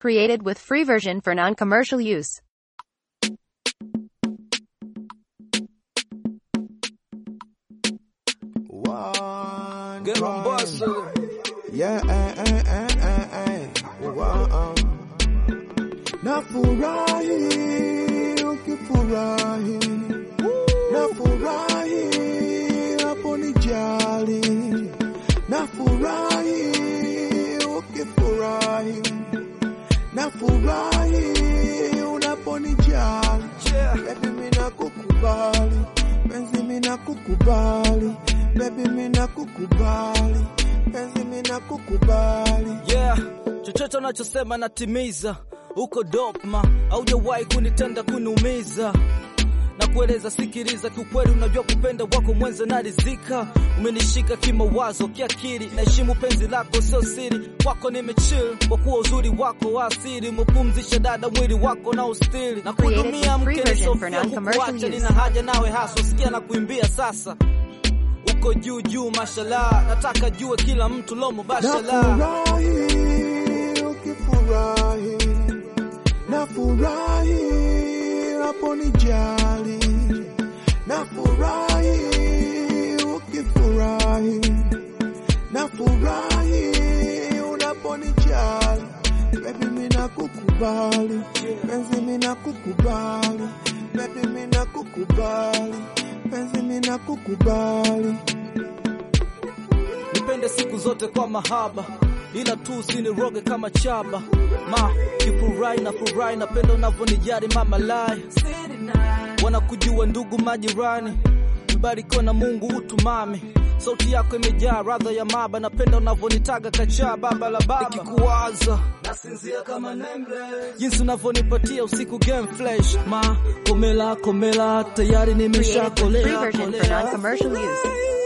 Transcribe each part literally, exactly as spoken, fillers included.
Created with free version for non-commercial use. One Get on bus. Yeah, eh, eh, eh, eh, eh. Wow. Nafurahi, ukifurahi. Nafurahi, hapo nijali. Nafurahi, ukifurahi. Nafurahi, unaponijali. Baby, mina kukubali. Penzi mina kukubali. Baby, mina kukubali. Penzi mina kukubali. Yeah, chochote unachosema natimiza. Uko dogma, haujawahi kunitenda kuniumiza. Na kueleza sikiliza, kiukweli unajua kupenda wako mwenza narizika. Umenishika kimawazo, kiakili, naheshimu penzi lako sio siri. Wako nimechill, kwa kuwa uzuri wako wa asili. Umepumzisha dada mwili wako na ustili. Na kudumia mke ni sofia kukuacha, nina haja nawe haswa. Sikia na kuimbia sasa. Uko juu juu mashallah, nataka jue kila mtu lomo bashallah. Nafurahi, ukifurahi. Nafurahi, hapo nijali. Nafurahi, ukifurahi. Nafurahi, unaponijali. Baby, mina kukubali. Penzi mina kukubali. Baby, mina kukubali. Penzi mina kukubali. Nipende siku zote kwa mahaba, ila tu usiniroge kama chaba. Ma, kifurahi na furahi, napenda unavyonijali mama lai. Wanakujua ndugu majirani, mbarikiwa na Mungu utumami. Sauti yako imejaa radha ya maba, napenda unavyonitaga kacha baba la baba. Nikikuwaza nasinzia kama nameless, jinsi unavyonipatia usiku game flash. Ma, komela komela tayari nimeshakolea. Free version for non-commercial use.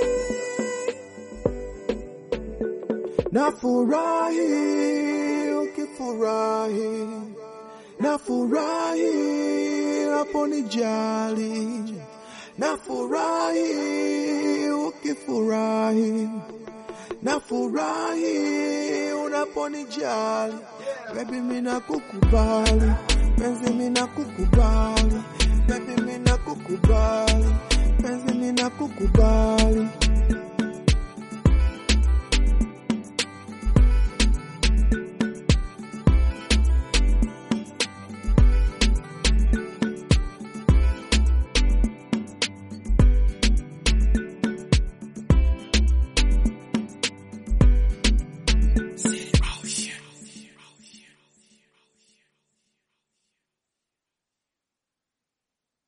Nafurahi, ukifurahi. Nafurahi, hapo nijali. Nafurahi, ukifurahi. Nafurahi, unaponijali. Baby, mina kukubali. Penzi mina kukubali. Baby, mina kukubali. Penzi mina kukubali.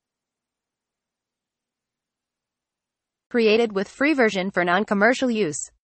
Created with free version for non-commercial use.